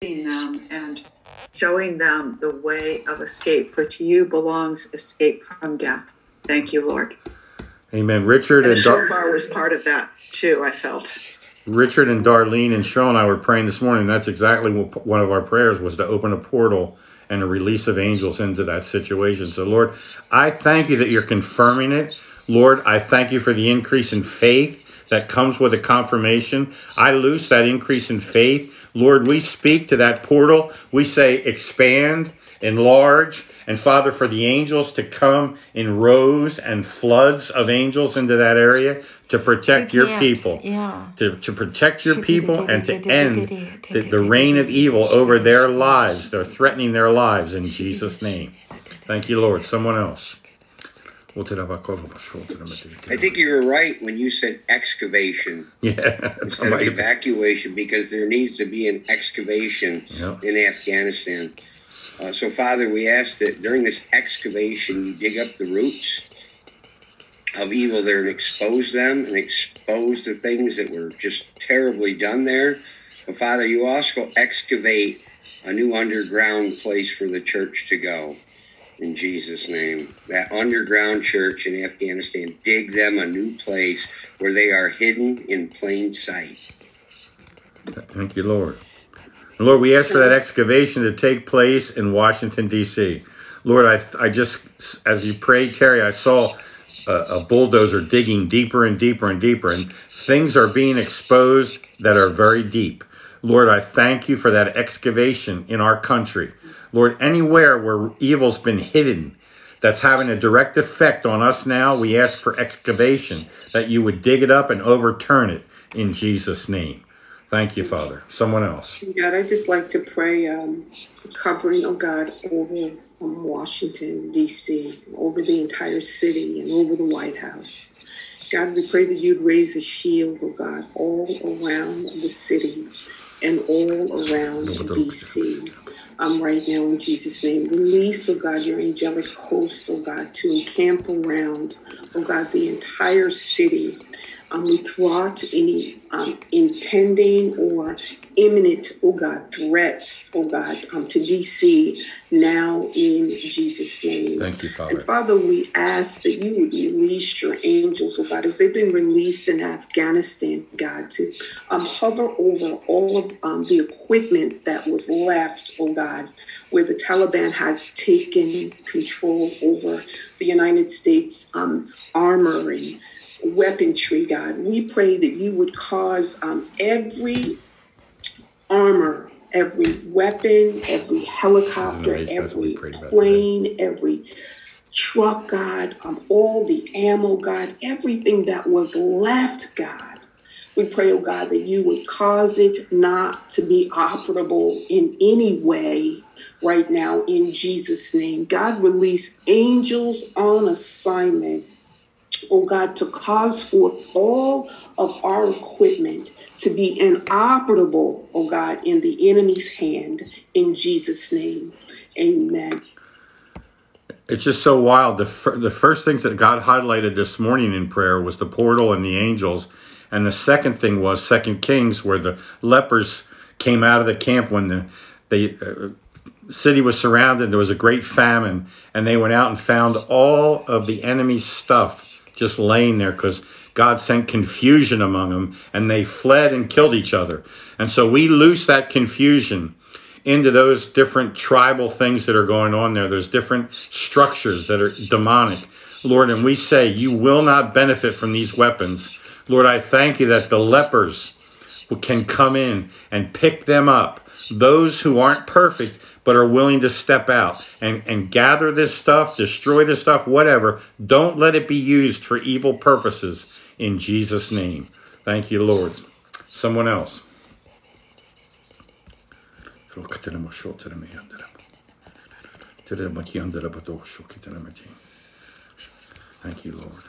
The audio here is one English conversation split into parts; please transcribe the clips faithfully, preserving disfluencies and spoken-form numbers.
them and showing them the way of escape, for to you belongs escape from death. Thank you, Lord. Amen. Richard and, and the Dar- shofar was part of that too, I felt. Richard and Darlene and Cheryl and I were praying this morning. That's exactly what one of our prayers was, to open a portal and a release of angels into that situation. So, Lord, I thank you that you're confirming it. Lord, I thank you for the increase in faith that comes with a confirmation. I loose that increase in faith. Lord, we speak to that portal. We say expand, enlarge, and Father, for the angels to come in rows and floods of angels into that area to protect Two your camps, people, yeah. to, to protect your people and to end the, the reign of evil over their lives. They're threatening their lives in Jesus' name. Thank you, Lord. Someone else. I think you were right when you said excavation Yeah, instead of evacuation, because there needs to be an excavation Yep. in Afghanistan. Uh, so, Father, we ask that during this excavation, you dig up the roots of evil there and expose them and expose the things that were just terribly done there. But, Father, you also excavate a new underground place for the church to go. In Jesus' name, that underground church in Afghanistan, dig them a new place where they are hidden in plain sight. Thank you, Lord. Lord, we ask for that excavation to take place in Washington, D C Lord, I, I just, as you prayed, Terry, I saw a, a bulldozer digging deeper and deeper and deeper, and things are being exposed that are very deep. Lord, I thank you for that excavation in our country. Lord, anywhere where evil's been hidden, that's having a direct effect on us now, we ask for excavation, that you would dig it up and overturn it in Jesus' name. Thank you, Father. Someone else. God, I'd just like to pray um, covering, oh God, over um, Washington, D C, over the entire city and over the White House. God, we pray that you'd raise a shield, oh God, all around the city and all around D C. Um, right now, in Jesus' name, release, oh God, your angelic host, oh God, to encamp around, oh God, the entire city. Um, we thwart any um, impending or imminent, oh God, threats, oh God, um, to D C now in Jesus' name. Thank you, Father. And Father, we ask that you would release your angels, oh God, as they've been released in Afghanistan, God, to um, hover over all of um, the equipment that was left, oh God, where the Taliban has taken control over the United States um, armory, weaponry, God. We pray that you would cause um, every armor, every weapon, every helicopter, Nice. every plane, every truck, God, um, all the ammo, God, everything that was left, God. We pray, oh God, that you would cause it not to be operable in any way right now in Jesus' name. God, release angels on assignment, oh God, to cause forth all of our equipment to be inoperable, oh God, in the enemy's hand, in Jesus' name. Amen. It's just so wild. The fir- the first things that God highlighted this morning in prayer was the portal and the angels. And the second thing was Second Kings, where the lepers came out of the camp when the, the uh, city was surrounded. There was a great famine, and they went out and found all of the enemy's stuff just laying there because God sent confusion among them, and they fled and killed each other. And so we loose that confusion into those different tribal things that are going on there. There's different structures that are demonic, Lord, and we say you will not benefit from these weapons. Lord, I thank you that the lepers can come in and pick them up. Those who aren't perfect but are willing to step out and, and gather this stuff, destroy this stuff, whatever. Don't let it be used for evil purposes in Jesus' name. Thank you, Lord. Someone else. Thank you, Lord.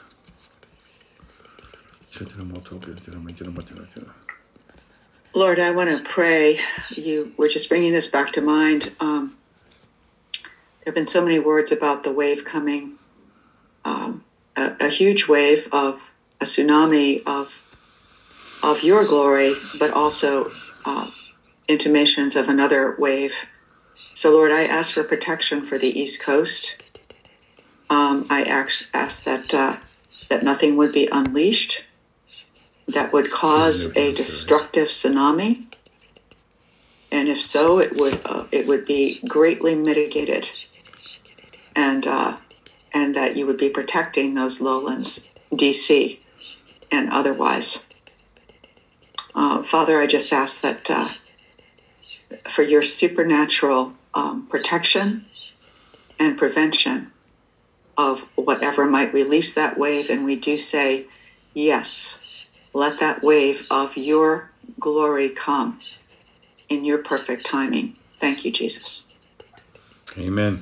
Lord, I want to pray. You were just bringing this back to mind. Um, there have been so many words about the wave coming, um, a, a huge wave of a tsunami of of your glory, but also uh, intimations of another wave. So, Lord, I ask for protection for the East Coast. Um, I ask, ask that uh, that nothing would be unleashed that would cause a destructive tsunami, and if so, it would uh, it would be greatly mitigated, and uh, and that you would be protecting those lowlands, D C, and otherwise. Uh, Father, I just ask that uh, for your supernatural um, protection and prevention of whatever might release that wave. And we do say, yes, let that wave of your glory come in your perfect timing. Thank you, Jesus. Amen.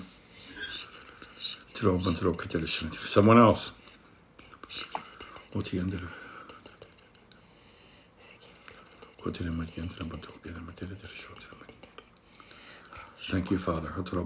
Someone else. Thank you, Father. Thank you,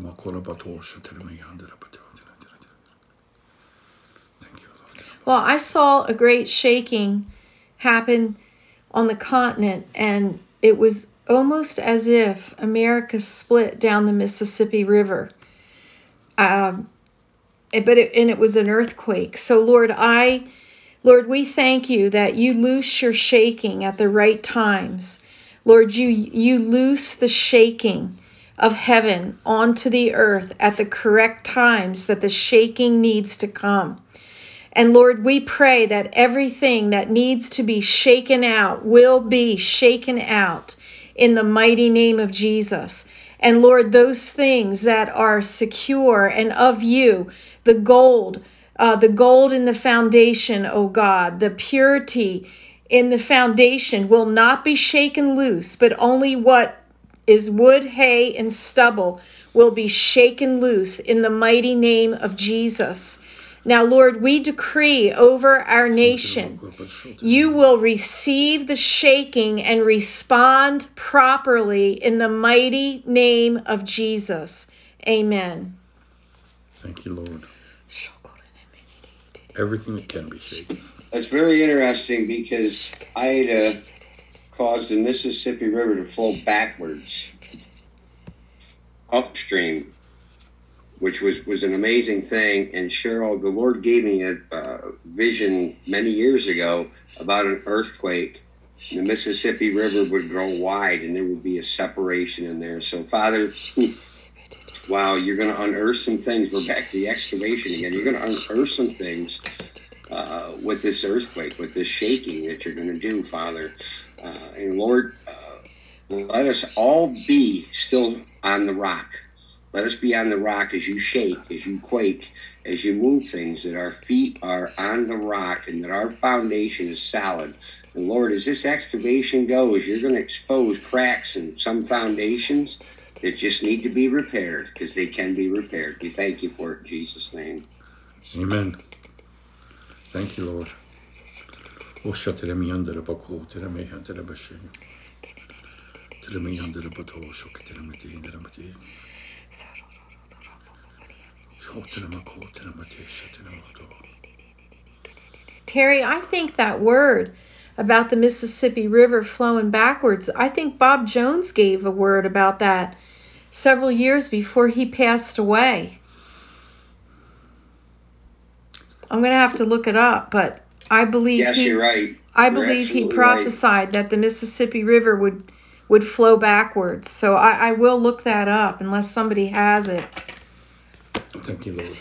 Lord. Well, I saw a great shaking happen on the continent, and it was almost as if America split down the Mississippi River. Um, but it, and it was an earthquake. So, Lord, I, Lord, we thank you that you loose your shaking at the right times. Lord, you you loose the shaking of heaven onto the earth at the correct times that the shaking needs to come. And Lord, we pray that everything that needs to be shaken out will be shaken out in the mighty name of Jesus. And Lord, those things that are secure and of you, the gold, uh, the gold in the foundation, oh God, the purity in the foundation will not be shaken loose, but only what is wood, hay, and stubble will be shaken loose in the mighty name of Jesus. Now, Lord, we decree over our nation, you will receive the shaking and respond properly in the mighty name of Jesus. Amen. Thank you, Lord. Everything that can be shaken. That's very interesting because Ida caused the Mississippi River to flow backwards upstream, which was, was an amazing thing. And Cheryl, the Lord gave me a uh, vision many years ago about an earthquake. The Mississippi River would grow wide and there would be a separation in there. So, Father, wow, you're going to unearth some things. We're back to the excavation again. You're going to unearth some things uh, with this earthquake, with this shaking that you're going to do, Father. Uh, and Lord, uh, let us all be still on the rock. Let us be on the rock as you shake, as you quake, as you move things, that our feet are on the rock and that our foundation is solid. And Lord, as this excavation goes, you're going to expose cracks in some foundations that just need to be repaired, because they can be repaired. We thank you for it in Jesus' name. Amen. Thank you, Lord. Terry, I think that word about the Mississippi River flowing backwards, I think Bob Jones gave a word about that several years before he passed away. I'm going to have to look it up, but I believe yes, he, you're right. I You're believe he absolutely prophesied right. that the Mississippi River would would flow backwards. So I, I will look that up unless somebody has it. Thank you, Lord.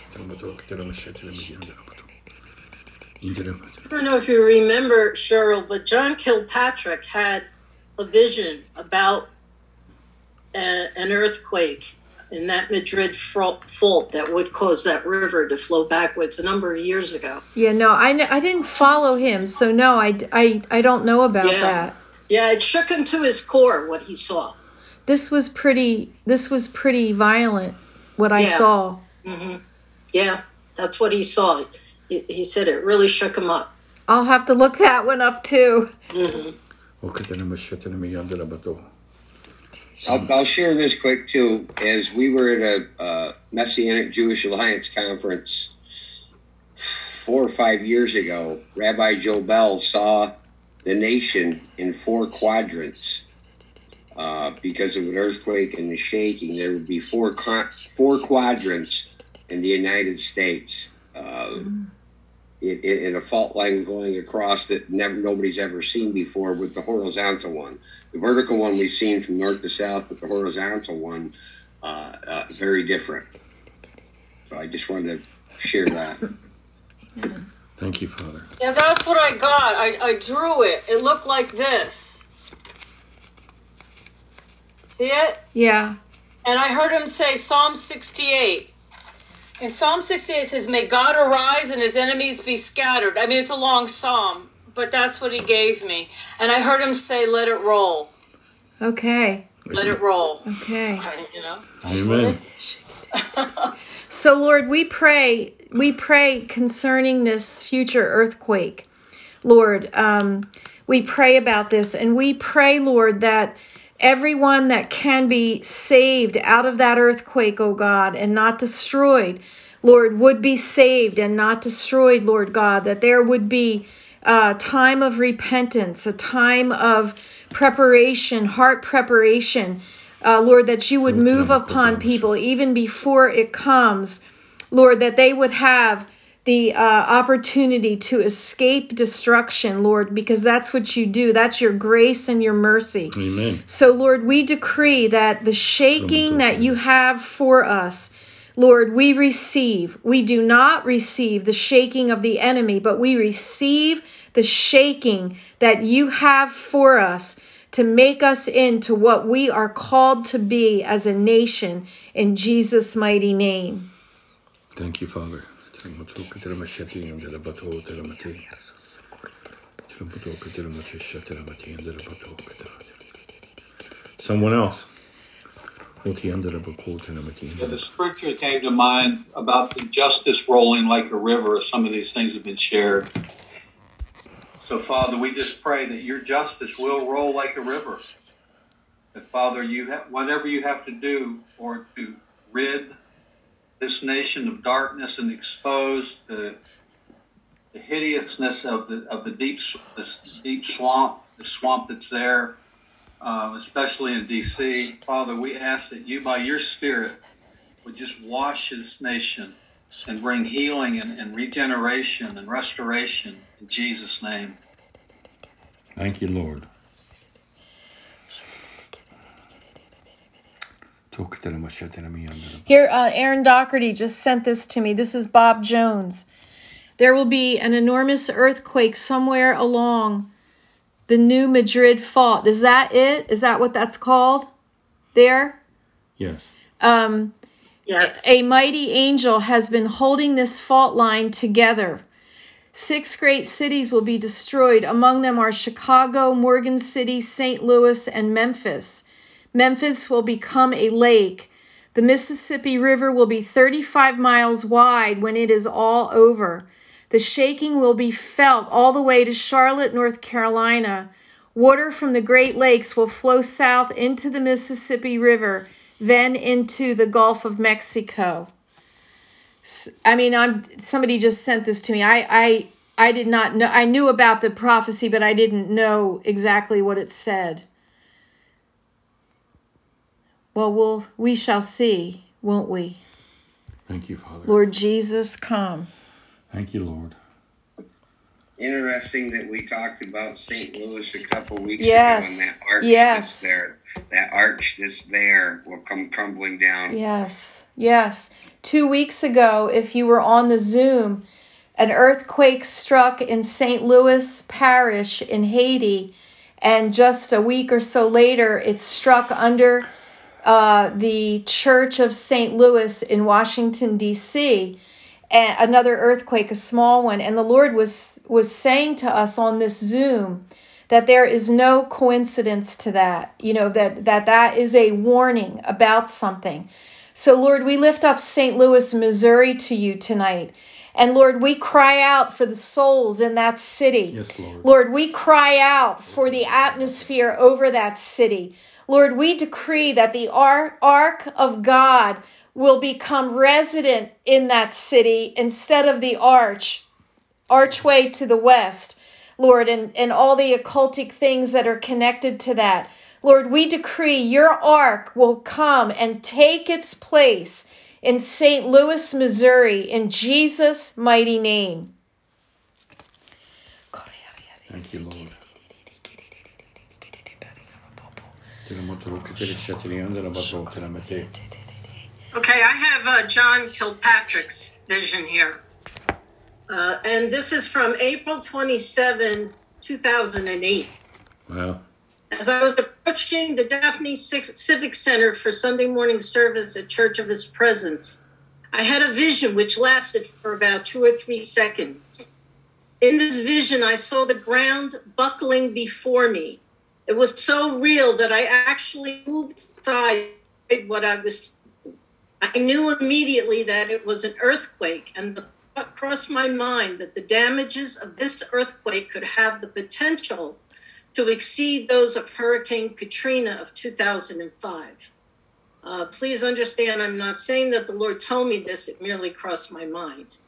I don't know if you remember, Cheryl, but John Kilpatrick had a vision about a, an earthquake in that Madrid fault that would cause that river to flow backwards a number of years ago. Yeah, no, I, I didn't follow him, so no, I, I, I don't know about yeah. that. Yeah, it shook him to his core, what he saw. This was pretty, this was pretty violent, what I yeah. saw. Mm-hmm. Yeah, that's what he saw. He, he said it really shook him up. I'll have to look that one up too. Mm-hmm. I'll, I'll share this quick too. As we were at a uh, Messianic Jewish Alliance conference four or five years ago, Rabbi Joe Bell saw the nation in four quadrants. uh, because of an earthquake and the shaking. There would be four four quadrants in the United States. Uh, in, in a fault line going across that never nobody's ever seen before, with the horizontal one. The vertical one we've seen from north to south, but the horizontal one, uh, uh, very different. So I just wanted to share that. Thank you, Father. Yeah, that's what I got. I, I drew it. It looked like this. See it? Yeah. And I heard him say Psalm sixty-eight. And Psalm sixty-eight says, may God arise and his enemies be scattered. I mean, it's a long psalm, but that's what he gave me. And I heard him say, let it roll. Okay. Let it roll. Okay. You know? Amen. So, Lord, we pray, we pray concerning this future earthquake. Lord, um, we pray about this, and we pray, Lord, that everyone that can be saved out of that earthquake, oh God, and not destroyed, Lord, would be saved and not destroyed, Lord God, that there would be a time of repentance, a time of preparation, heart preparation, uh, Lord, that you would move upon people even before it comes, Lord, that they would have the uh, opportunity to escape destruction, Lord, because that's what you do. That's your grace and your mercy. Amen. So, Lord, we decree that the shaking that you have for us, Lord, we receive. We do not receive the shaking of the enemy, but we receive the shaking that you have for us to make us into what we are called to be as a nation in Jesus' mighty name. Thank you, Father. Someone else. Yeah, the scripture came to mind about the justice rolling like a river, as some of these things have been shared. So, Father, we just pray that your justice will roll like a river. That, Father, you have, whatever you have to do for to rid this nation of darkness and expose the the hideousness of the of the deep the deep swamp, the swamp that's there, uh, especially in D C. Father, we ask that you, by your Spirit, would just wash this nation and bring healing and, and regeneration and restoration in Jesus' name. Thank you, Lord. Here, uh, Aaron Doherty just sent this to me. This is Bob Jones. There will be an enormous earthquake somewhere along the New Madrid Fault. Is that it? Is that what that's called? There? Yes. Um, Yes. A mighty angel has been holding this fault line together. Six great cities will be destroyed. Among them are Chicago, Morgan City, Saint Louis, and Memphis. Memphis will become a lake. The Mississippi River will be thirty-five miles wide when it is all over. The shaking will be felt all the way to Charlotte, North Carolina. Water from the Great Lakes will flow south into the Mississippi River, then into the Gulf of Mexico. I mean, I'm somebody just sent this to me. I, I, I did not know. I knew about the prophecy, but I didn't know exactly what it said. Well, we'll we shall see, won't we? Thank you, Father. Lord Jesus, come. Thank you, Lord. Interesting that we talked about Saint Louis a couple weeks yes. ago, and that arch yes. that's there, that arch that's there will come crumbling down. Yes, yes. Two weeks ago, if you were on the Zoom, an earthquake struck in Saint Louis Parish in Haiti, and just a week or so later, it struck under uh, the Church of Saint Louis in Washington, D C, and another earthquake, a small one. And the Lord was was saying to us on this Zoom that there is no coincidence to that, you know, that that, that is a warning about something. So, Lord, we lift up Saint Louis, Missouri to you tonight. And, Lord, we cry out for the souls in that city. Yes, Lord. Lord, we cry out for the atmosphere over that city. Lord, we decree that the ark of God will become resident in that city instead of the arch, archway to the west, Lord, and, and all the occultic things that are connected to that. Lord, we decree your ark will come and take its place in Saint Louis, Missouri, in Jesus' mighty name. Thank you, Lord. Okay, I have uh, John Kilpatrick's vision here. Uh, and this is from April twenty-seventh, two thousand eight. Wow. As I was approaching the Daphne Civic Center for Sunday morning service at Church of His Presence, I had a vision which lasted for about two or three seconds. In this vision, I saw the ground buckling before me. It was so real that I actually moved aside what I was. I knew immediately that it was an earthquake, and the thought crossed my mind that the damages of this earthquake could have the potential to exceed those of Hurricane Katrina of two thousand five. Uh, please understand, I'm not saying that the Lord told me this, it merely crossed my mind.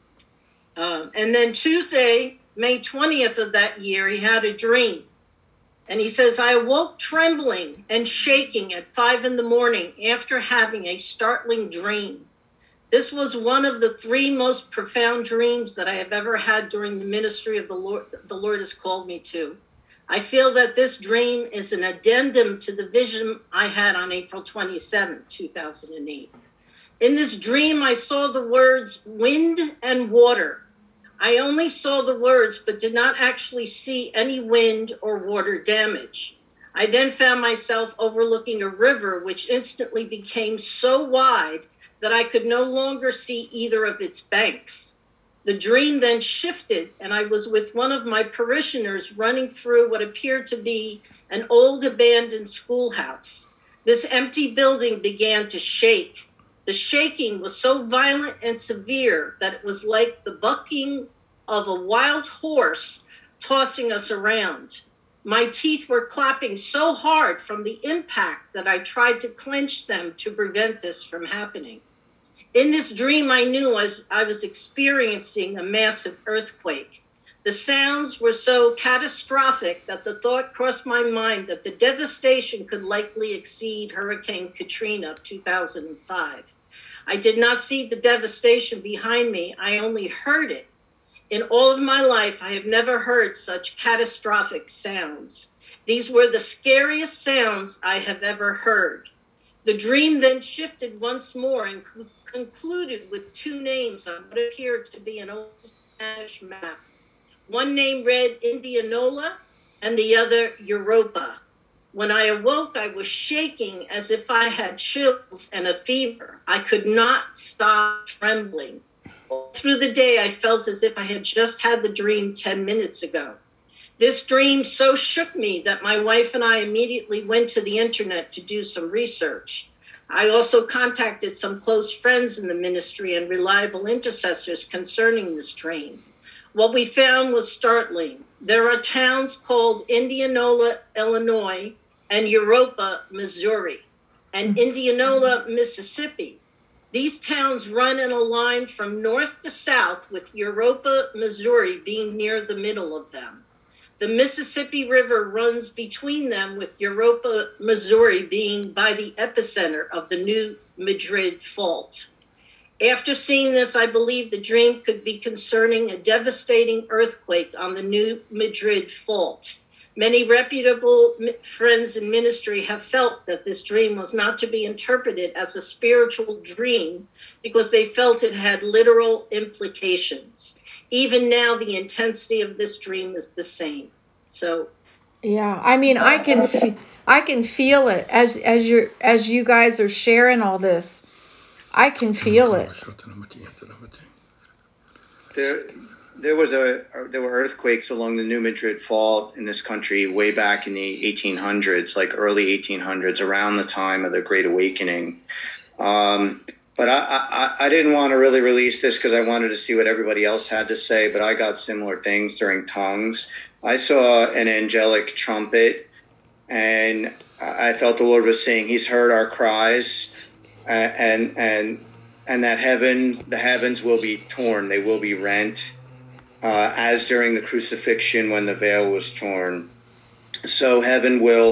Um, and then Tuesday, May twentieth of that year, he had a dream. And he says, I awoke trembling and shaking at five in the morning after having a startling dream. This was one of the three most profound dreams that I have ever had during the ministry of the Lord, the Lord has called me to. I feel that this dream is an addendum to the vision I had on April twenty-seventh, two thousand eight. In this dream, I saw the words wind and water. I only saw the words, but did not actually see any wind or water damage. I then found myself overlooking a river, which instantly became so wide that I could no longer see either of its banks. The dream then shifted, and I was with one of my parishioners running through what appeared to be an old abandoned schoolhouse. This empty building began to shake. The shaking was so violent and severe that it was like the bucking of a wild horse tossing us around. My teeth were clapping so hard from the impact that I tried to clench them to prevent this from happening. In this dream, I knew I was, I was experiencing a massive earthquake. The sounds were so catastrophic that the thought crossed my mind that the devastation could likely exceed Hurricane Katrina of two thousand five. I did not see the devastation behind me. I only heard it. In all of my life, I have never heard such catastrophic sounds. These were the scariest sounds I have ever heard. The dream then shifted once more and co- concluded with two names on what appeared to be an old Spanish map. One name read Indianola and the other Europa. When I awoke, I was shaking as if I had chills and a fever. I could not stop trembling. All through the day, I felt as if I had just had the dream ten minutes ago. This dream so shook me that my wife and I immediately went to the internet to do some research. I also contacted some close friends in the ministry and reliable intercessors concerning this dream. What we found was startling. There are towns called Indianola, Illinois, and Europa, Missouri, and Indianola, Mississippi. These towns run in a line from north to south, with Europa, Missouri being near the middle of them. The Mississippi River runs between them, with Europa, Missouri being by the epicenter of the New Madrid Fault. After seeing this, I believe the dream could be concerning a devastating earthquake on the New Madrid Fault. Many reputable friends in ministry have felt that this dream was not to be interpreted as a spiritual dream because they felt it had literal implications. Even now, the intensity of this dream is the same. So, yeah, I mean, I can, fe- I can feel it as as you as you guys are sharing all this. I can feel it. There, there was a there were earthquakes along the New Madrid Fault in this country way back in the eighteen hundreds, like early eighteen hundreds, around the time of the Great Awakening. Um, but I, I, I didn't want to really release this because I wanted to see what everybody else had to say. But I got similar things during tongues. I saw an angelic trumpet, and I felt the Lord was saying He's heard our cries. Uh, and and and that heaven, the heavens will be torn; they will be rent, uh, as during the crucifixion when the veil was torn. So heaven will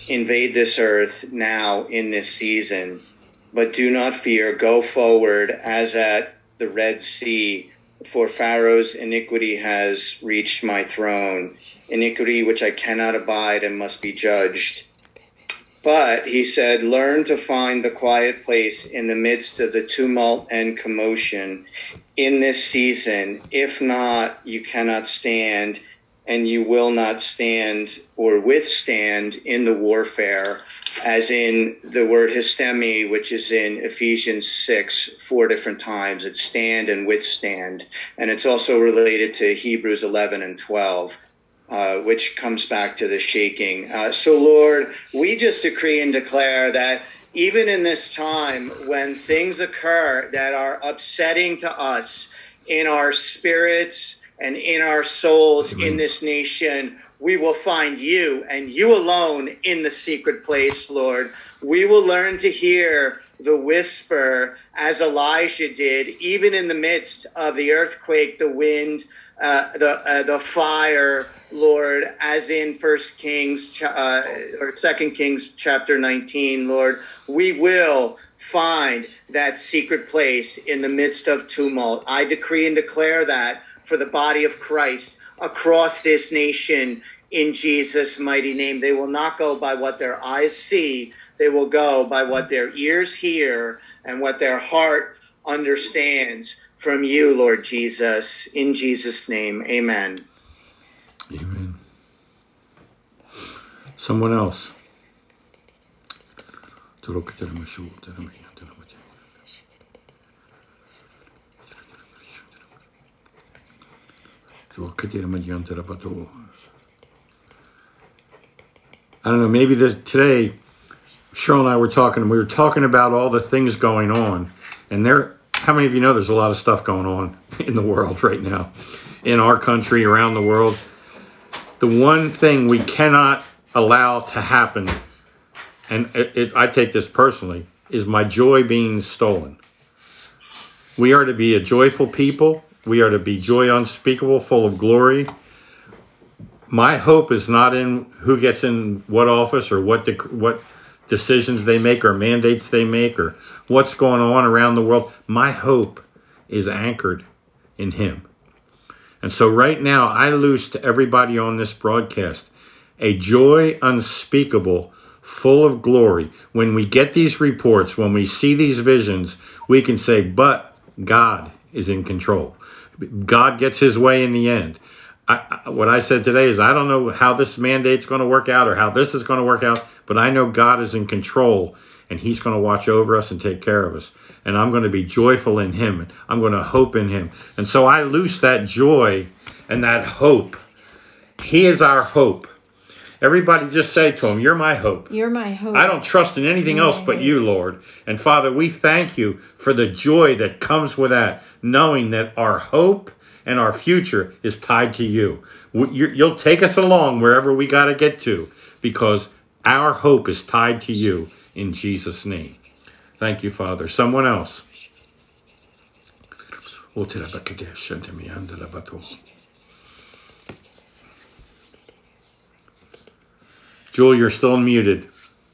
invade this earth now in this season. But do not fear. Go forward as at the Red Sea, for Pharaoh's iniquity has reached my throne, iniquity which I cannot abide and must be judged. But, he said, learn to find the quiet place in the midst of the tumult and commotion in this season. If not, you cannot stand, and you will not stand or withstand in the warfare, as in the word histemi, which is in Ephesians six, four different times. It's stand and withstand. And it's also related to Hebrews eleven and twelve. Uh, which comes back to the shaking. Uh, so, Lord, we just decree and declare that even in this time when things occur that are upsetting to us in our spirits and in our souls in this nation, we will find you and you alone in the secret place, Lord. We will learn to hear the whisper as Elijah did, even in the midst of the earthquake, the wind, uh, the uh, the fire, Lord, as in First Kings uh, or Second Kings chapter nineteen, Lord. We will find that secret place in the midst of tumult. I decree and declare that for the body of Christ across this nation in Jesus' mighty name. They will not go by what their eyes see. They will go by what their ears hear and what their heart understands from you, Lord Jesus. In Jesus' name, amen. Amen. Someone else. I don't know, maybe this today, Cheryl and I were talking, and we were talking about all the things going on. And there, how many of you know there's a lot of stuff going on in the world right now, in our country, around the world? The one thing we cannot allow to happen, and it, it, I take this personally, is my joy being stolen. We are to be a joyful people. We are to be joy unspeakable, full of glory. My hope is not in who gets in what office or what de- what decisions they make or mandates they make or what's going on around the world. My hope is anchored in him. And so right now, I loose to everybody on this broadcast a joy unspeakable, full of glory. When we get these reports, when we see these visions, we can say, but God is in control. God gets his way in the end. I, I, what I said today is I don't know how this mandate's going to work out or how this is going to work out, but I know God is in control and he's going to watch over us and take care of us. And I'm going to be joyful in him. And I'm going to hope in him. And so I loose that joy and that hope. He is our hope. Everybody just say to him, you're my hope. You're my hope. I don't trust in anything You're else but hope. You, Lord. And Father, we thank you for the joy that comes with that, knowing that our hope and our future is tied to you. You'll take us along wherever we got to get to because our hope is tied to you in Jesus' name. Thank you, Father. Someone else. Jewel, you're still muted.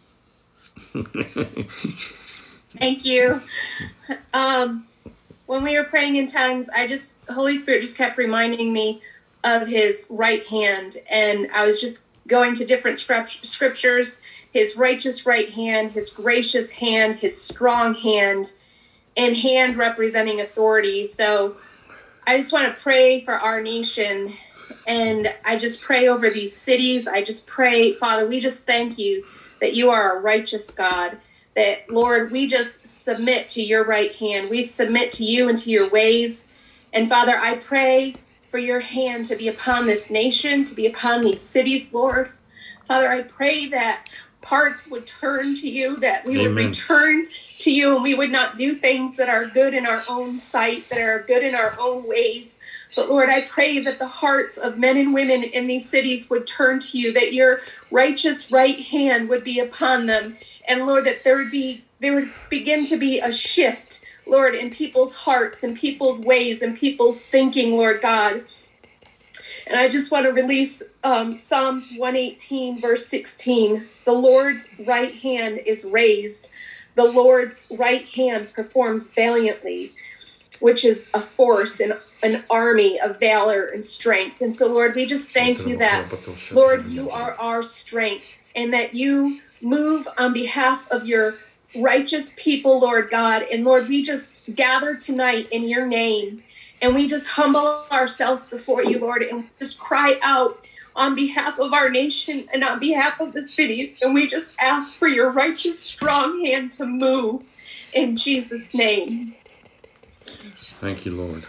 Thank you. Um, when we were praying in tongues, I just, Holy Spirit just kept reminding me of his right hand. And I was just going to different script- scriptures, his righteous right hand, his gracious hand, his strong hand, and hand representing authority. So I just want to pray for our nation. And I just pray over these cities. I just pray, Father, we just thank you that you are a righteous God. That, Lord, we just submit to your right hand. We submit to you and to your ways. And, Father, I pray for your hand to be upon this nation, to be upon these cities, Lord. Father, I pray that hearts would turn to you, that we Amen. Would return to you, and we would not do things that are good in our own sight, that are good in our own ways. But, Lord, I pray that the hearts of men and women in these cities would turn to you, that your righteous right hand would be upon them. And, Lord, that there would be there would begin to be a shift, Lord, in people's hearts and people's ways and people's thinking, Lord God. And I just want to release um, Psalms one eighteen, verse sixteen. The Lord's right hand is raised. The Lord's right hand performs valiantly, which is a force and an army of valor and strength. And so, Lord, we just thank you that, Lord, you are our strength, and that you move on behalf of your righteous people, Lord God. And Lord, we just gather tonight in your name, and we just humble ourselves before you, Lord, and we just cry out on behalf of our nation and on behalf of the cities. And we just ask for your righteous, strong hand to move in Jesus' name. Thank you, Lord.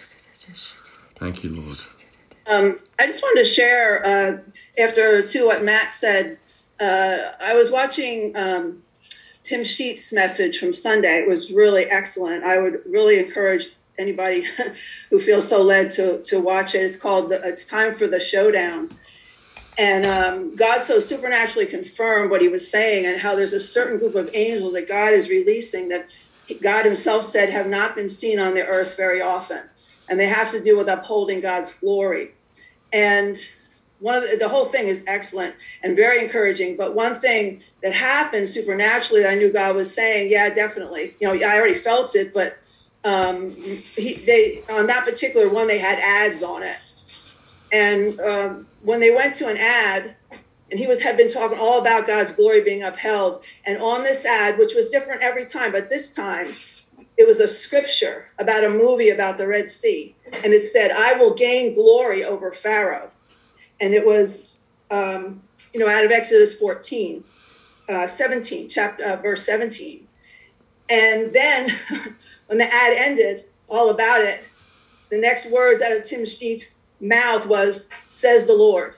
Thank you, Lord. Um, I just wanted to share, uh, after to what Matt said, uh, I was watching um, Tim Sheets' message from Sunday. It was really excellent. I would really encourage anybody who feels so led to to watch it. It's called the, It's Time for the Showdown. And um, God so supernaturally confirmed what he was saying, and how there's a certain group of angels that God is releasing that God himself said have not been seen on the earth very often. And they have to do with upholding God's glory. And one of the, the whole thing is excellent and very encouraging. But one thing that happened supernaturally that I knew God was saying, yeah, definitely. You know, I already felt it, but um, he, they on that particular one, they had ads on it. And um, when they went to an ad, and he was had been talking all about God's glory being upheld. And on this ad, which was different every time, but this time, it was a scripture about a movie about the Red Sea. And it said, I will gain glory over Pharaoh. And it was, um, you know, out of Exodus fourteen, uh, seventeen, chapter, uh, verse seventeen. And then when the ad ended, all about it, the next words out of Tim Sheets' mouth was, says the Lord.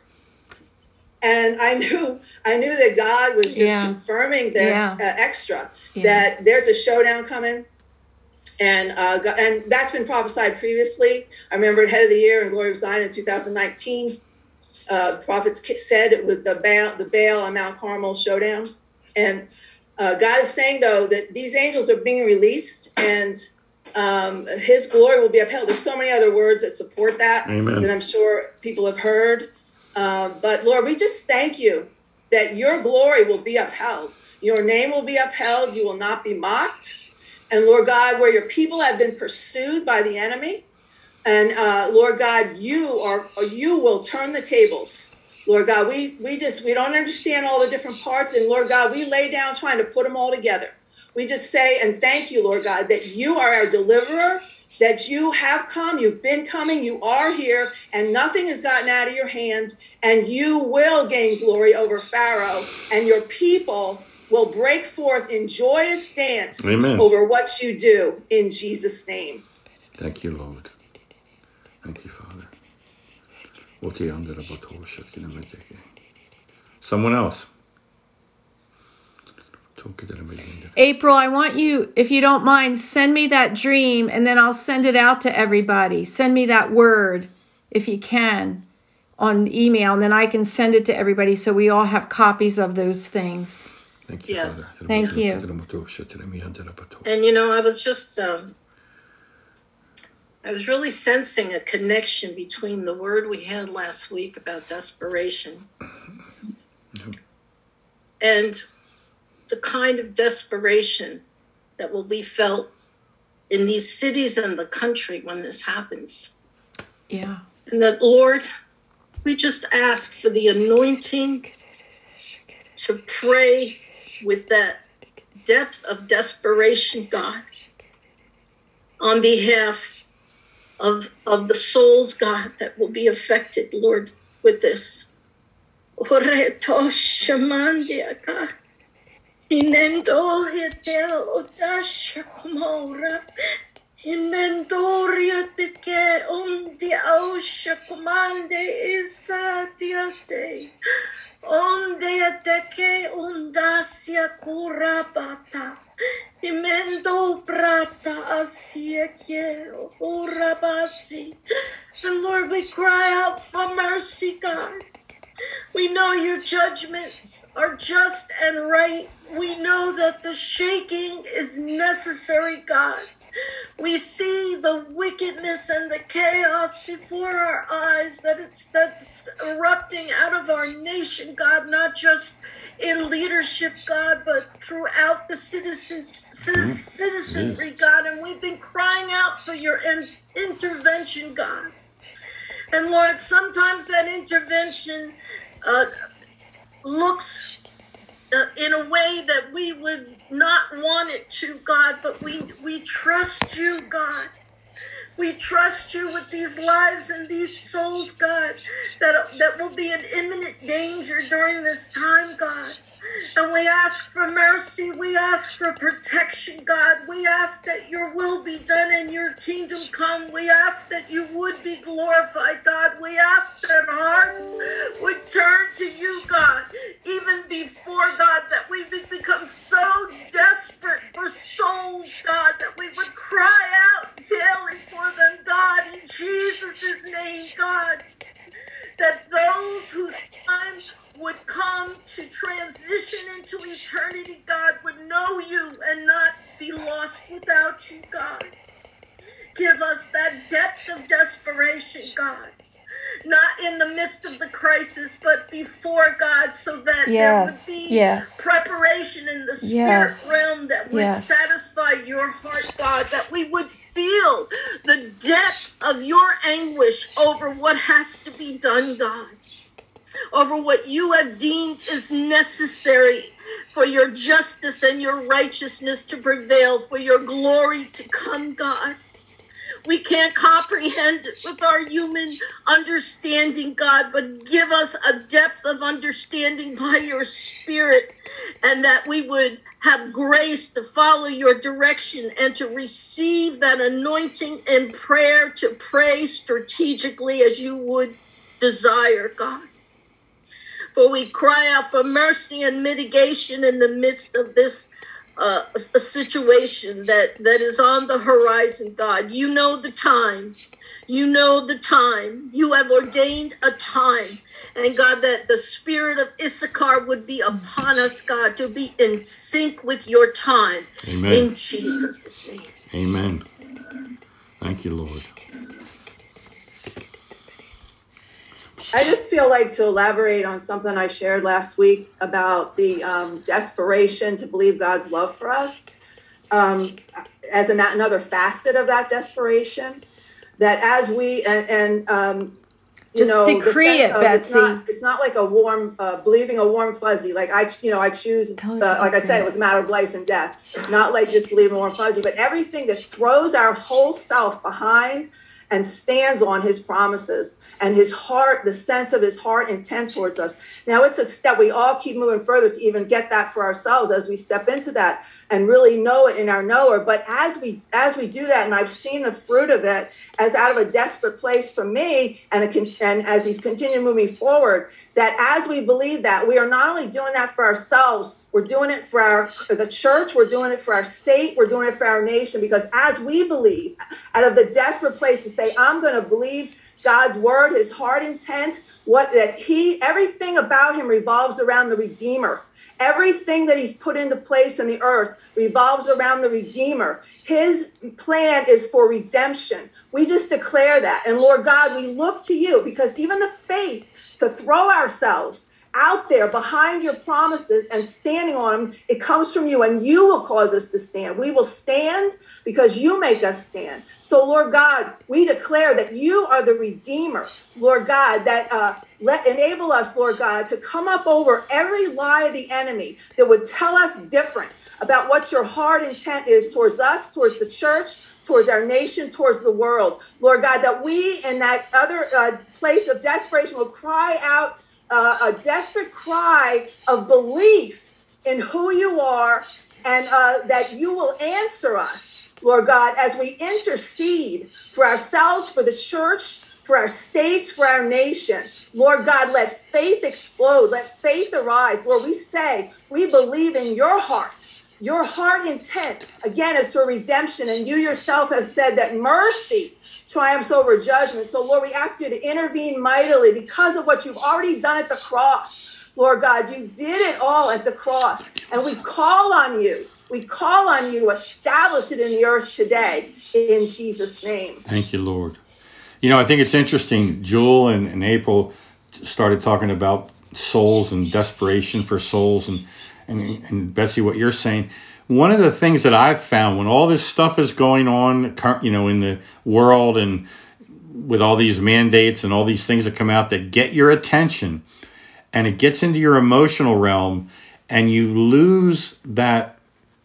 And I knew, I knew that God was just yeah. confirming this yeah. uh, extra, yeah. that there's a showdown coming. And uh, and that's been prophesied previously. I remember at Head of the Year in Glory of Zion in two thousand nineteen, uh, prophets said it was the Baal, the Baal on Mount Carmel showdown. And uh, God is saying, though, that these angels are being released, and um, his glory will be upheld. There's so many other words that support that, Amen. That I'm sure people have heard. Um, but Lord, we just thank you that your glory will be upheld. Your name will be upheld. You will not be mocked. And Lord God, where your people have been pursued by the enemy, and uh, Lord God, you are you will turn the tables. Lord God, we we just we don't understand all the different parts, and Lord God, we lay down trying to put them all together. We just say and thank you, Lord God, that you are our deliverer, that you have come, you've been coming, you are here, and nothing has gotten out of your hand, and you will gain glory over Pharaoh, and your people will break forth in joyous dance Amen. Over what you do in Jesus' name. Thank you, Lord. Thank you, Father. Someone else. April, I want you, if you don't mind, send me that dream, and then I'll send it out to everybody. Send me that word, if you can, on email, and then I can send it to everybody so we all have copies of those things. Thank you, yes. Father. Thank you. And, you know, I was just, um, I was really sensing a connection between the word we had last week about desperation and the kind of desperation that will be felt in these cities and the country when this happens. Yeah. And that, Lord, we just ask for the anointing to pray with that depth of desperation, God, on behalf of, of the souls, God, that will be affected, Lord, with this. Inendo hetel odasha komora. Inendoria te ke on the ausha commande isa diate. On de te ke undasia curabata. Imendo prata asia quiero urabasi. And Lord, we cry out for mercy, God. We know your judgments are just and right. We know that the shaking is necessary, God. We see the wickedness and the chaos before our eyes that it's that's erupting out of our nation, God, not just in leadership, God, but throughout the citizens, citizenry, God. And we've been crying out for your in, intervention, God. And Lord, sometimes that intervention uh, looks Uh, in a way that we would not want it to, God, but we we trust you, God. We trust you with these lives and these souls, God, that, that will be in imminent danger during this time, God. And we ask for mercy. We ask for protection, God. We ask that your will be done and your kingdom come. We ask that you would be glorified, God. We ask that hearts would turn to you, God, even before, God, that we become so desperate for souls, God, that we would cry out daily for them, God, in Jesus' name, God, that those whose time would come to transition into eternity, God, would know you and not be lost without you, God. Give us that depth of desperation, God, not in the midst of the crisis, but before, God, so that yes, there would be yes. preparation in the spirit yes. realm that would yes. satisfy your heart, God, that we would feel the depth of your anguish over what has to be done, God, over what you have deemed is necessary for your justice and your righteousness to prevail, for your glory to come, God. We can't comprehend it with our human understanding, God, but give us a depth of understanding by your Spirit, and that we would have grace to follow your direction and to receive that anointing and prayer to pray strategically as you would desire, God. For we cry out for mercy and mitigation in the midst of this uh, a situation that, that is on the horizon, God. You know the time. You know the time. You have ordained a time. And God, that the spirit of Issachar would be upon us, God, to be in sync with your time. Amen. In Jesus' name. Amen. Thank you, Lord. I just feel like to elaborate on something I shared last week about the um, desperation to believe God's love for us, um, as an, another facet of that desperation, that as we, and, and um, you just know, decree the sense it, of, Betsy. It's not, it's not like a warm, uh, believing a warm fuzzy. Like I, you know, I choose, uh, like I said, it was a matter of life and death, not like just believing a warm fuzzy, but everything that throws our whole self behind and stands on his promises and his heart, the sense of his heart intent towards us. Now it's a step, we all keep moving further to even get that for ourselves as we step into that and really know it in our knower. But as we as we do that, and I've seen the fruit of it as out of a desperate place for me, and, it, and as he's continuing moving forward, that as we believe that, we are not only doing that for ourselves, we're doing it for our for the church, we're doing it for our state, we're doing it for our nation, because as we believe, out of the desperate place to say, I'm going to believe God's word, his heart intent, what that he, everything about him revolves around the Redeemer. Everything that he's put into place in the earth revolves around the Redeemer. His plan is for redemption. We just declare that. And Lord God, we look to you, because even the faith to throw ourselves out there behind your promises and standing on them, it comes from you, and you will cause us to stand. We will stand because you make us stand. So Lord God, we declare that you are the Redeemer, Lord God, that uh, let enable us, Lord God, to come up over every lie of the enemy that would tell us different about what your heart intent is towards us, towards the church, towards our nation, towards the world. Lord God, that we in that other uh, place of desperation will cry out Uh, a desperate cry of belief in who you are, and uh, that you will answer us, Lord God, as we intercede for ourselves, for the church, for our states, for our nation. Lord God, let faith explode. Let faith arise. Lord, we say we believe in your heart. your heart intent, again, is for redemption. And you yourself have said that mercy triumphs over judgment. So, Lord, we ask you to intervene mightily because of what you've already done at the cross. Lord God, you did it all at the cross. And we call on you. We call on you to establish it in the earth today in Jesus' name. Thank you, Lord. You know, I think it's interesting. Jewel and, and April started talking about souls and desperation for souls. And, and, and Betsy, what you're saying. One of the things that I've found when all this stuff is going on, you know, in the world and with all these mandates and all these things that come out that get your attention and it gets into your emotional realm and you lose that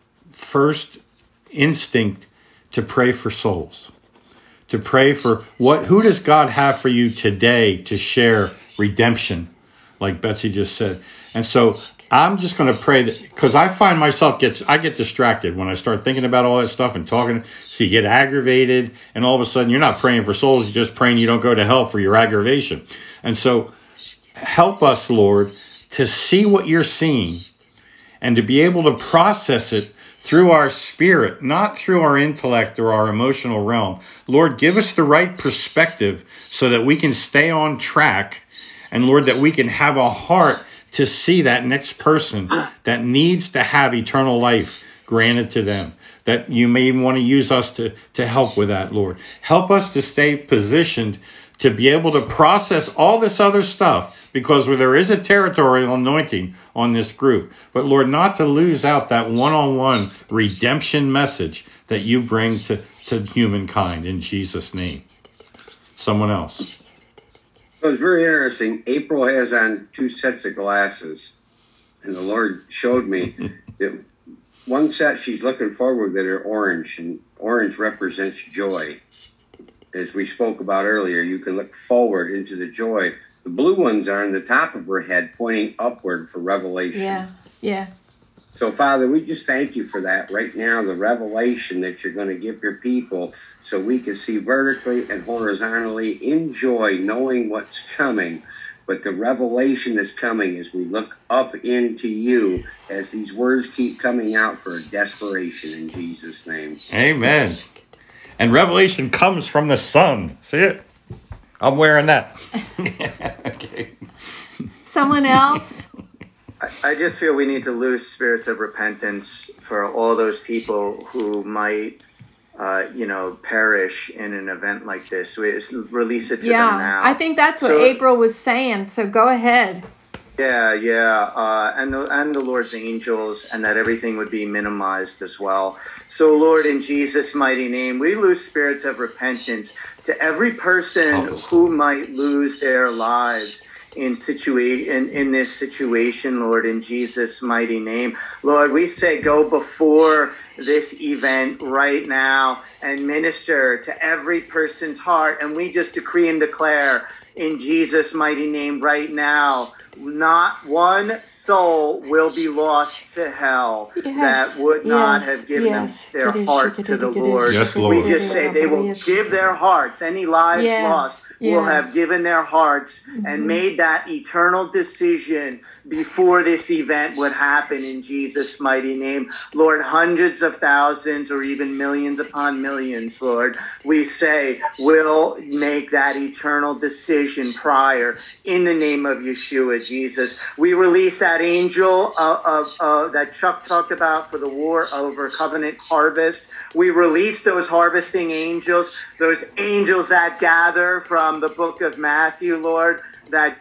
first instinct to pray for souls, to pray for what, who does God have for you today to share redemption, like Betsy just said. And so I'm just going to pray that, because I find myself gets I get distracted when I start thinking about all that stuff and talking. So you get aggravated, and all of a sudden you're not praying for souls. You're just praying you don't go to hell for your aggravation. And so help us, Lord, to see what you're seeing and to be able to process it through our spirit, not through our intellect or our emotional realm. Lord, give us the right perspective so that we can stay on track, and Lord, that we can have a heart to see that next person that needs to have eternal life granted to them, that you may even want to use us to, to help with that, Lord. Help us to stay positioned to be able to process all this other stuff, because there is a territorial anointing on this group. But Lord, not to lose out that one-on-one redemption message that you bring to, to humankind in Jesus' name. Someone else. Well, it's very interesting. April has on two sets of glasses, and the Lord showed me that one set she's looking forward that are orange, and orange represents joy. As we spoke about earlier, you can look forward into the joy. The blue ones are on the top of her head, pointing upward for revelation. Yeah, yeah. So, Father, we just thank you for that right now, the revelation that you're going to give your people so we can see vertically and horizontally in joy, knowing what's coming. But the revelation that's coming as we look up into you, as these words keep coming out for desperation in Jesus' name. Amen. And revelation comes from the sun. See it? I'm wearing that. Okay. Someone else? I just feel we need to lose spirits of repentance for all those people who might, uh, you know, perish in an event like this. We just release it to yeah, them now. I think that's what so, April was saying. So go ahead. Yeah, yeah, uh, and the, and the Lord's angels, and that everything would be minimized as well. So, Lord, in Jesus' mighty name, we lose spirits of repentance to every person who might lose their lives in situa- in, in this situation, Lord, in Jesus' mighty name. Lord, we say go before this event right now and minister to every person's heart. And we just decree and declare in Jesus' mighty name right now, not one soul will be lost to hell yes, that would not yes, have given yes. them their heart to the Lord. Yes, Lord. We just say they will give their hearts. Any lives yes, lost yes. will have given their hearts mm-hmm. and made that eternal decision before this event would happen in Jesus' mighty name. Lord, hundreds of thousands or even millions upon millions, Lord, we say will make that eternal decision prior in the name of Yeshua, Jesus. We release that angel uh, of uh, that Chuck talked about for the war over covenant harvest. We release those harvesting angels, those angels that gather from the book of Matthew, Lord, that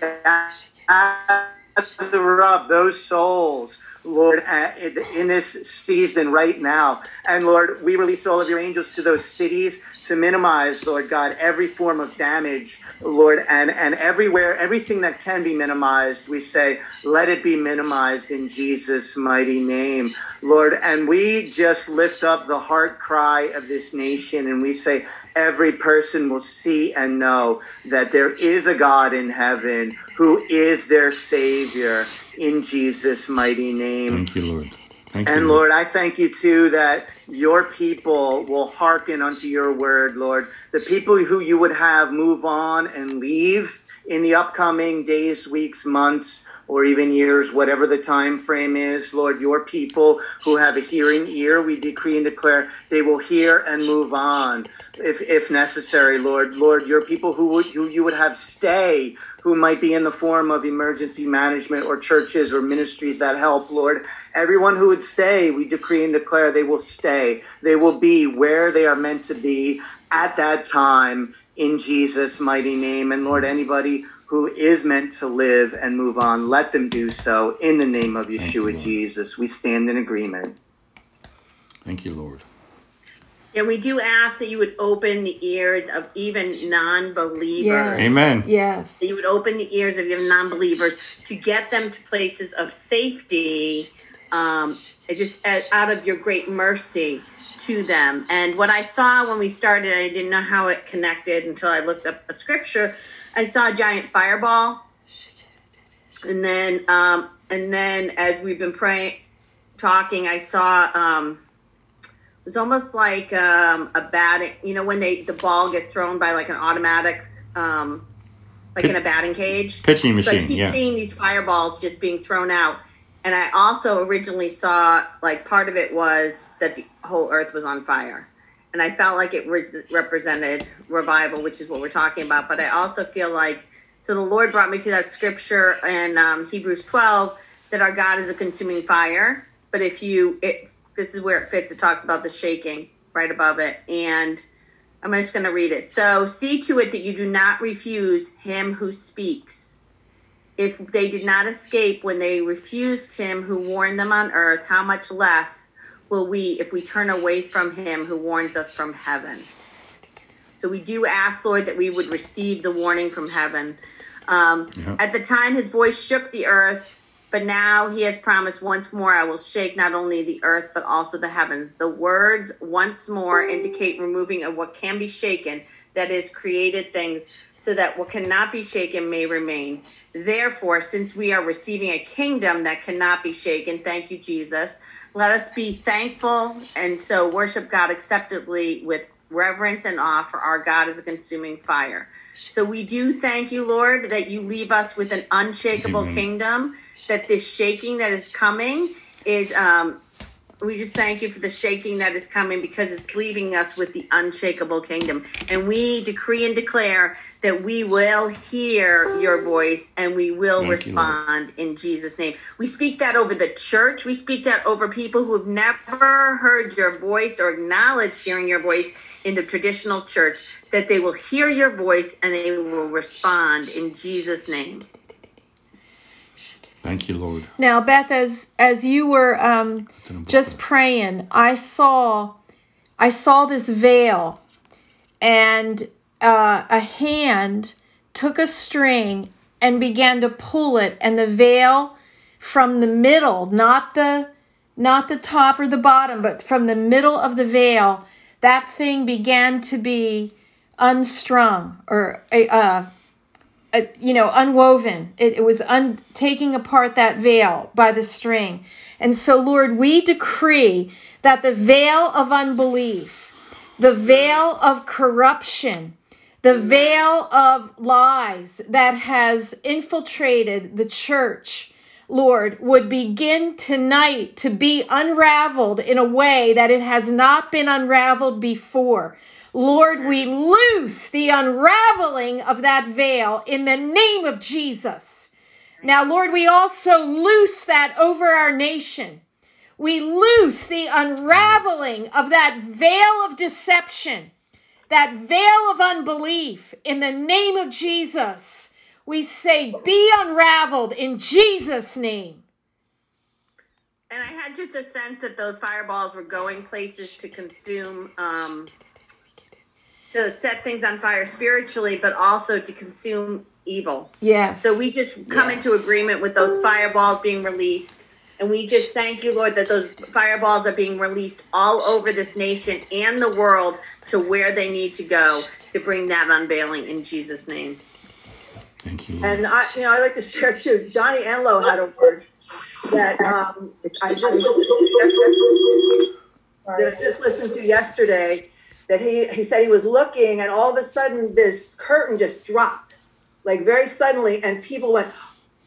gather up those souls, Lord, in this season right now. And Lord, we release all of your angels to those cities to minimize, Lord God, every form of damage, Lord, and, and everywhere, everything that can be minimized, we say, let it be minimized in Jesus' mighty name, Lord. And we just lift up the heart cry of this nation, and we say, every person will see and know that there is a God in heaven who is their Savior in Jesus' mighty name. Thank you, Lord. Thank and you, Lord, I thank you too that your people will hearken unto your word, Lord. The people who you would have move on and leave in the upcoming days, weeks, months, or even years, whatever the time frame is. Lord, your people who have a hearing ear, we decree and declare they will hear and move on if if necessary, Lord. Lord, your people who would who you would have stay, who might be in the form of emergency management or churches or ministries that help, Lord. Everyone who would stay, we decree and declare they will stay. They will be where they are meant to be at that time in Jesus' mighty name. And Lord, anybody who is meant to live and move on, let them do so in the name of Yeshua you, Jesus. We stand in agreement. Thank you, Lord. And we do ask that you would open the ears of even non-believers. Yes. Amen. Yes. That you would open the ears of even non-believers to get them to places of safety, um, just out of your great mercy to them. And what I saw when we started, I didn't know how it connected until I looked up a scripture. I saw a giant fireball. And then, um, and then as we've been praying, talking, I saw, um, it was almost like um, a batting, you know, when they the ball gets thrown by like an automatic, um, like in a batting cage. Pitching machine, so I keep yeah. seeing these fireballs just being thrown out. And I also originally saw, like, part of it was that the whole earth was on fire. And I felt like it was represented revival, which is what we're talking about. But I also feel like, so the Lord brought me to that scripture in um, Hebrews twelve, that our God is a consuming fire. But if you, it, this is where it fits. It talks about the shaking right above it. And I'm just going to read it. So see to it that you do not refuse him who speaks. If they did not escape when they refused him who warned them on earth, how much less will we if we turn away from him who warns us from heaven? So we do ask, Lord, that we would receive the warning from heaven. Um, yeah. At the time, his voice shook the earth, but now he has promised once more, I will shake not only the earth, but also the heavens. The words once more indicate removing of what can be shaken, that is, created things, so that what cannot be shaken may remain. Therefore, since we are receiving a kingdom that cannot be shaken, thank you, Jesus, let us be thankful and so worship God acceptably with reverence and awe, for our God is a consuming fire. So we do thank you, Lord, that you leave us with an unshakable Amen. Kingdom, that this shaking that is coming is, um, we just thank you for the shaking that is coming, because it's leaving us with the unshakable kingdom. And we decree and declare that we will hear your voice and we will thank respond you, in Jesus' name. We speak that over the church. We speak that over people who have never heard your voice or acknowledged hearing your voice in the traditional church, that they will hear your voice and they will respond in Jesus' name. Thank you, Lord. Now, Beth, as as you were um, just praying, I saw, I saw this veil, and uh, a hand took a string and began to pull it, and the veil from the middle, not the, not the top or the bottom, but from the middle of the veil, that thing began to be unstrung or uh, Uh, you know, unwoven. It, it was un- taking apart that veil by the string. And so, Lord, we decree that the veil of unbelief, the veil of corruption, the veil of lies that has infiltrated the church, Lord, would begin tonight to be unraveled in a way that it has not been unraveled before. Lord, we loose the unraveling of that veil in the name of Jesus. Now, Lord, we also loose that over our nation. We loose the unraveling of that veil of deception, that veil of unbelief in the name of Jesus. We say, be unraveled in Jesus' name. And I had just a sense that those fireballs were going places to consume, um, to set things on fire spiritually, but also to consume evil. Yes. So we just come yes. into agreement with those fireballs being released. And we just thank you, Lord, that those fireballs are being released all over this nation and the world to where they need to go to bring that unveiling in Jesus' name. Thank you, Lord. And I, you know, I like to share too. Johnny Enlow had a word that um, I just that I just listened to yesterday. That he he said he was looking, and all of a sudden this curtain just dropped, like very suddenly, and people went,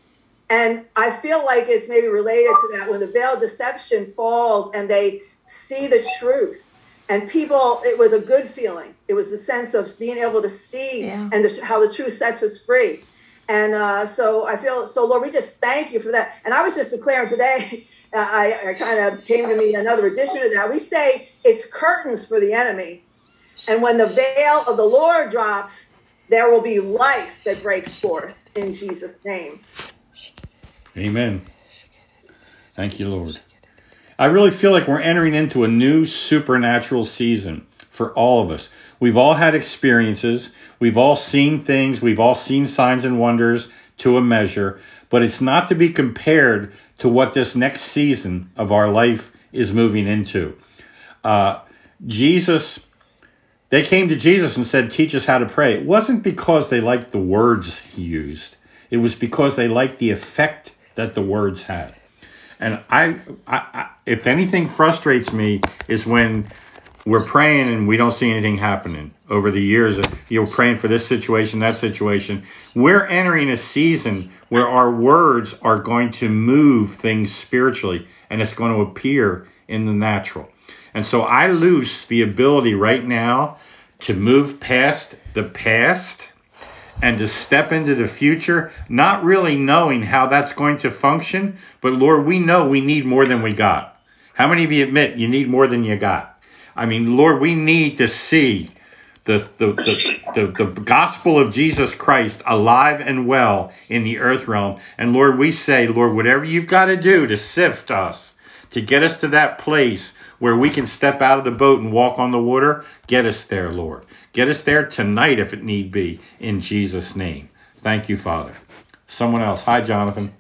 And I feel like it's maybe related to that when the veil of deception falls and they see the truth. And people, it was a good feeling. It was the sense of being able to see yeah. and the, how the truth sets us free. And uh, so I feel, so Lord, we just thank you for that. And I was just declaring today, uh, I, I kind of came to me another addition to that. We say it's curtains for the enemy. And when the veil of the Lord drops, there will be life that breaks forth in Jesus' name. Amen. Thank you, Lord. I really feel like we're entering into a new supernatural season for all of us. We've all had experiences. We've all seen things. We've all seen signs and wonders to a measure. But it's not to be compared to what this next season of our life is moving into. Uh, Jesus, they came to Jesus and said, teach us how to pray. It wasn't because they liked the words he used. It was because they liked the effect that the words had. And I, I, I, if anything frustrates me is when we're praying and we don't see anything happening over the years. You're praying for this situation, that situation. We're entering a season where our words are going to move things spiritually, and it's going to appear in the natural. And so I lose the ability right now to move past the past and to step into the future, not really knowing how that's going to function. But Lord, we know we need more than we got. How many of you admit you need more than you got? I mean, Lord, we need to see the, the, the, the, the gospel of Jesus Christ alive and well in the earth realm. And Lord, we say, Lord, whatever you've got to do to sift us, to get us to that place where we can step out of the boat and walk on the water, get us there, Lord. Get us there tonight if it need be, in Jesus' name. Thank you, Father. Someone else. Hi, Jonathan.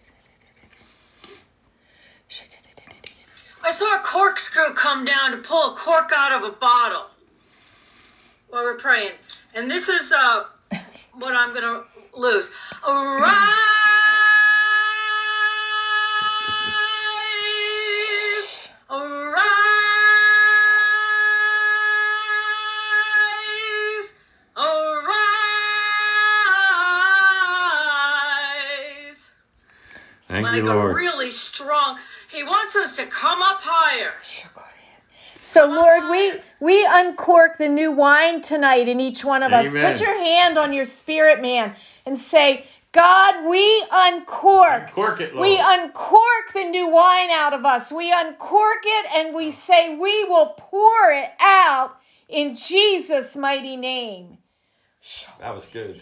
I saw a corkscrew come down to pull a cork out of a bottle while we're praying. And this is uh, what I'm going to lose. Arise, arise, arise. Thank like you, Lord. A really strong... He wants us to come up higher. So, Lord, we we uncork the new wine tonight in each one of Amen. us. Put your hand on your spirit, man, and say, God, we uncork. Uncork it, Lord. We uncork the new wine out of us. We uncork it and we say we will pour it out in Jesus' mighty name. That was good.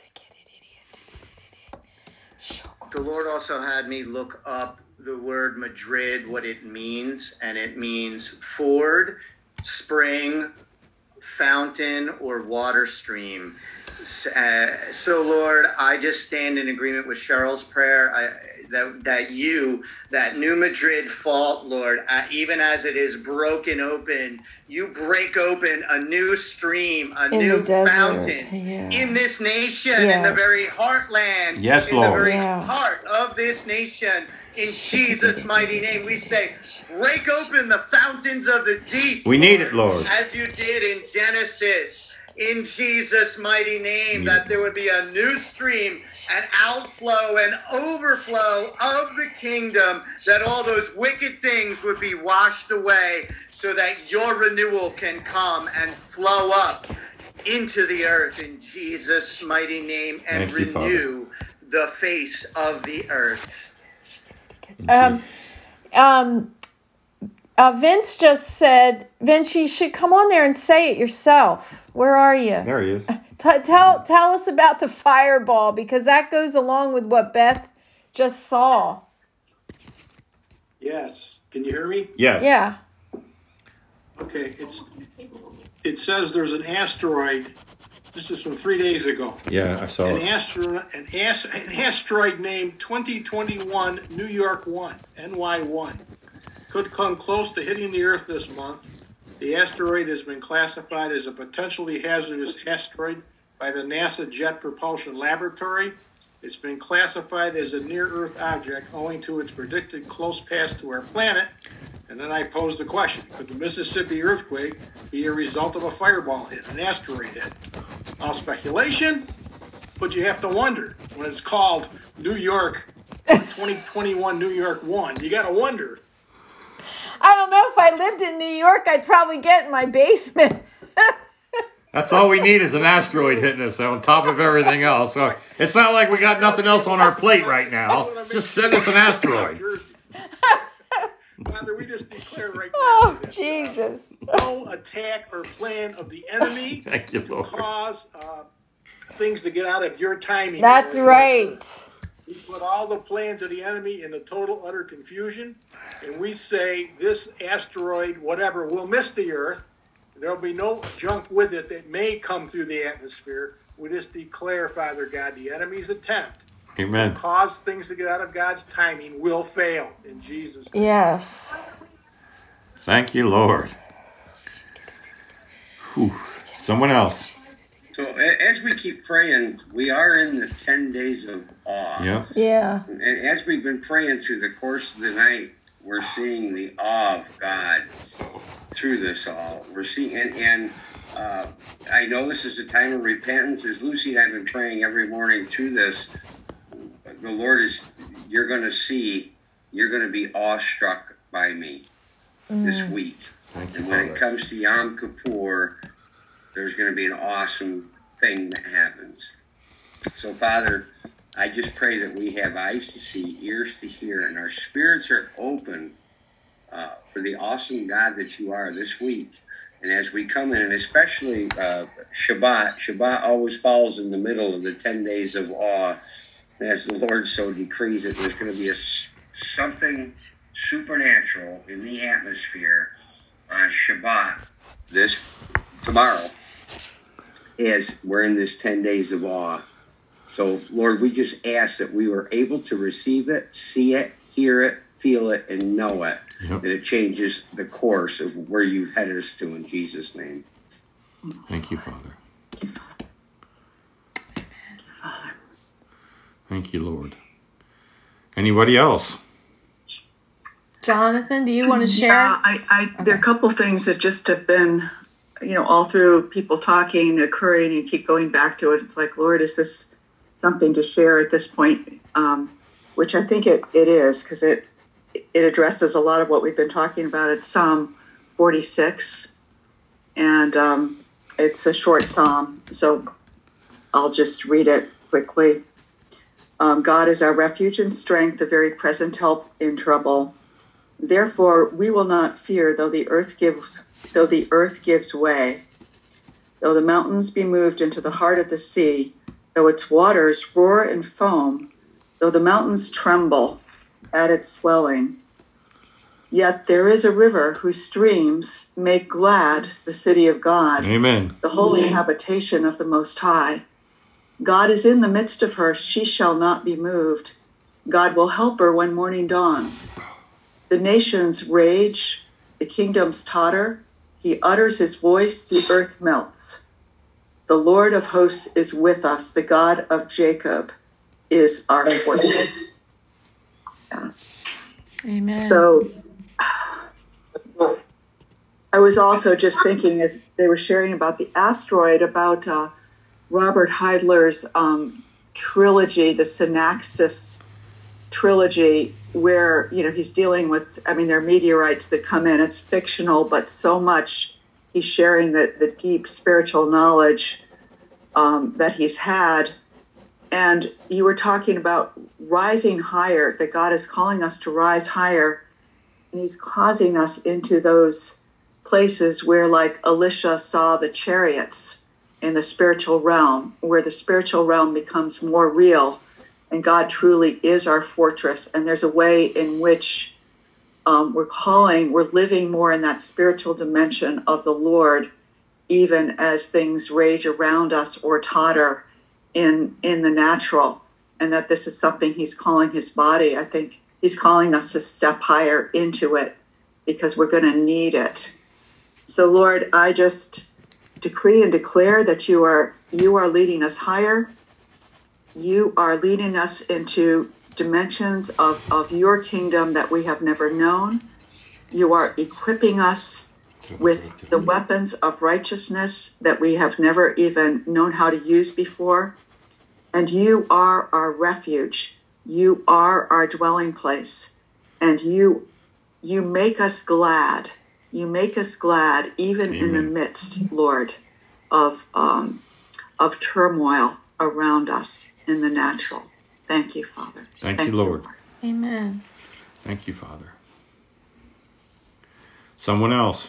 The Lord also had me look up the word Madrid, what it means, and it means ford, spring, fountain, or water stream. Uh, so, Lord, I just stand in agreement with Cheryl's prayer, I, that, that you, that New Madrid fault, Lord, uh, even as it is broken open, you break open a new stream, a in new fountain yeah. in this nation, yes. in the very heartland, yes, in Lord. the very yeah. heart of this nation. In Jesus' mighty name, we say, break open the fountains of the deep. We need it, Lord. As you did in Genesis, in Jesus' mighty name, that there would be a new stream, an outflow, an overflow of the kingdom, that all those wicked things would be washed away, so that your renewal can come and flow up into the earth in Jesus' mighty name and Thank you, renew the face of the earth. Um, um, uh, Vince just said, Vince, you should come on there and say it yourself. Where are you? There he is. T- tell tell us about the fireball, because that goes along with what Beth just saw. Yes. Can you hear me? Yes. Yeah. Okay. It's it says there's an asteroid. This is from three days ago. Yeah, I saw An it. asteroid, an, as, an asteroid named twenty twenty-one New York one, N Y one, could come close to hitting the Earth this month. The asteroid has been classified as a potentially hazardous asteroid by the NASA Jet Propulsion Laboratory. It's been classified as a near-Earth object owing to its predicted close pass to our planet. And then I posed the question, could the Mississippi earthquake be a result of a fireball hit, an asteroid hit? All speculation, but you have to wonder when it's called New York twenty twenty-one New York one. You got to wonder. I don't know, if I lived in New York, I'd probably get in my basement. That's all we need is an asteroid hitting us on top of everything else. So it's not like we got nothing else on our plate right now. Just send us an asteroid. Father, we just declare right now Oh, that, Jesus. Uh, no attack or plan of the enemy Thank you, to Lord. cause uh, things to get out of your timing. That's Lord. right. We put all the plans of the enemy into total, utter confusion, and we say this asteroid, whatever, will miss the Earth. There'll be no junk with it that may come through the atmosphere. We just declare, Father God, the enemy's attempt Amen. to cause things to get out of God's timing will fail in Jesus' name. Yes. Thank you, Lord. Whew. Someone else. So a- as we keep praying, we are in the ten days of awe. Yeah. Yeah. And as we've been praying through the course of the night, we're seeing the awe of God through this all. We're seeing, and, and uh, I know this is a time of repentance. As Lucy and I have been praying every morning through this, the Lord is, you're going to see, you're going to be awestruck by me mm. this week. Thank you, and when Father. it comes to Yom Kippur, there's going to be an awesome thing that happens. So, Father, I just pray that we have eyes to see, ears to hear, and our spirits are open uh, for the awesome God that you are this week. And as we come in, and especially uh, Shabbat, Shabbat always falls in the middle of the ten days of awe. And as the Lord so decrees it, there's going to be a, something supernatural in the atmosphere on Shabbat this tomorrow as we're in this ten days of awe. So, Lord, we just ask that we were able to receive it, see it, hear it, feel it, and know it. Yep. That it changes the course of where you headed us to in Jesus' name. Thank you, Father. Thank you, Lord. Anybody else? Jonathan, do you want to share? Yeah, I, I okay. There are a couple things that just have been, you know, all through people talking, occurring, and you keep going back to it. It's like, Lord, is this something to share at this point? Um, which I think it, it is, because it it addresses a lot of what we've been talking about. It's Psalm forty-six, and um, it's a short psalm, so I'll just read it quickly. Um, God is our refuge and strength, a very present help in trouble. Therefore, we will not fear, though the earth gives, though the earth gives way, though the mountains be moved into the heart of the sea, though its waters roar and foam, though the mountains tremble at its swelling. Yet there is a river whose streams make glad the city of God, Amen. The holy Amen. Habitation of the Most High. God is in the midst of her, she shall not be moved. God will help her when morning dawns. The nations rage, the kingdoms totter. He utters his voice, the earth melts. The Lord of hosts is with us. The God of Jacob is our fortress. Yeah. Amen. So I was also just thinking, as they were sharing about the asteroid, about uh, Robert Heidler's um, trilogy, the Synaxis trilogy, where, you know, he's dealing with, I mean, there are meteorites that come in. It's fictional, but so much he's sharing the, the deep spiritual knowledge um, that he's had. And you were talking about rising higher, that God is calling us to rise higher. And he's causing us into those places where, like Elisha saw the chariots in the spiritual realm, where the spiritual realm becomes more real. And God truly is our fortress. And there's a way in which um, we're calling, we're living more in that spiritual dimension of the Lord, even as things rage around us or totter in in the natural. And that this is something he's calling his body. I think he's calling us to step higher into it, because we're going to need it. So, Lord, I just decree and declare that you are you are leading us higher. You are leading us into dimensions of, of your kingdom that we have never known. You are equipping us with the weapons of righteousness that we have never even known how to use before. And you are our refuge. You are our dwelling place, and you you make us glad. You make us glad even Amen. In the midst, Lord, of um, of turmoil around us in the natural. Thank you, Father. Thank, Thank you, Lord. you, Lord. Amen. Thank you, Father. Someone else.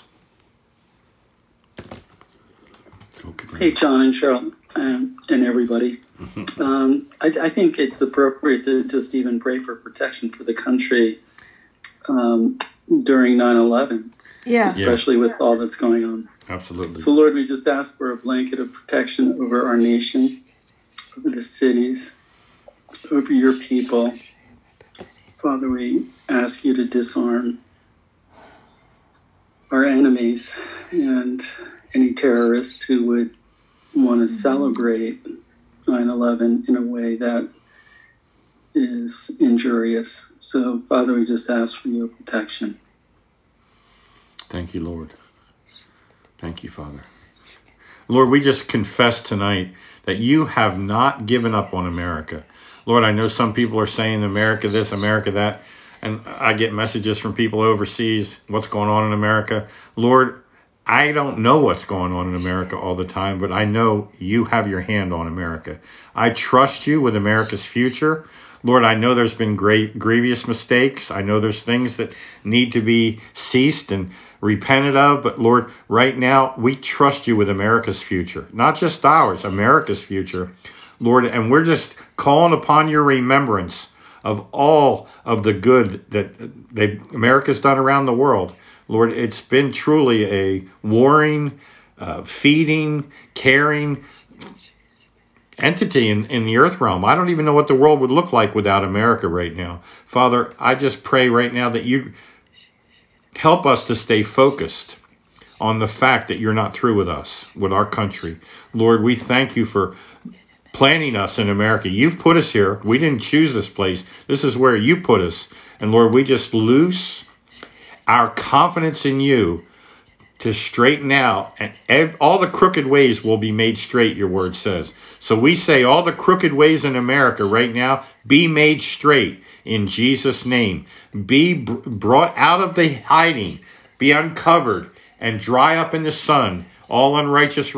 Hey, John and Cheryl, um, and everybody. Mm-hmm. Um, I, I think it's appropriate to just even pray for protection for the country um, during nine eleven, yeah. especially yeah. with all that's going on. Absolutely. So, Lord, we just ask for a blanket of protection over our nation, over the cities, over your people. Father, we ask you to disarm our enemies and any terrorist who would want to celebrate nine eleven in a way that is injurious. So, Father, we just ask for your protection. Thank you, Lord. Thank you, Father. Lord, we just confess tonight that you have not given up on America. Lord, I know some people are saying America this, America that, and I get messages from people overseas, what's going on in America. Lord, I don't know what's going on in America all the time, but I know you have your hand on America. I trust you with America's future. Lord, I know there's been great, grievous mistakes. I know there's things that need to be ceased and repented of. But Lord, right now, we trust you with America's future, not just ours, America's future. Lord, and we're just calling upon your remembrance of all of the good that they, America's done around the world. Lord, it's been truly a warring, uh, feeding, caring entity in, in the earth realm. I don't even know what the world would look like without America right now. Father, I just pray right now that you help us to stay focused on the fact that you're not through with us, with our country. Lord, we thank you for planting us in America. You've put us here. We didn't choose this place. This is where you put us. And Lord, we just loose our confidence in you to straighten out, and ev- all the crooked ways will be made straight, your word says. So we say all the crooked ways in America right now be made straight in Jesus' name. Be br- brought out of the hiding, be uncovered, and dry up in the sun all unrighteous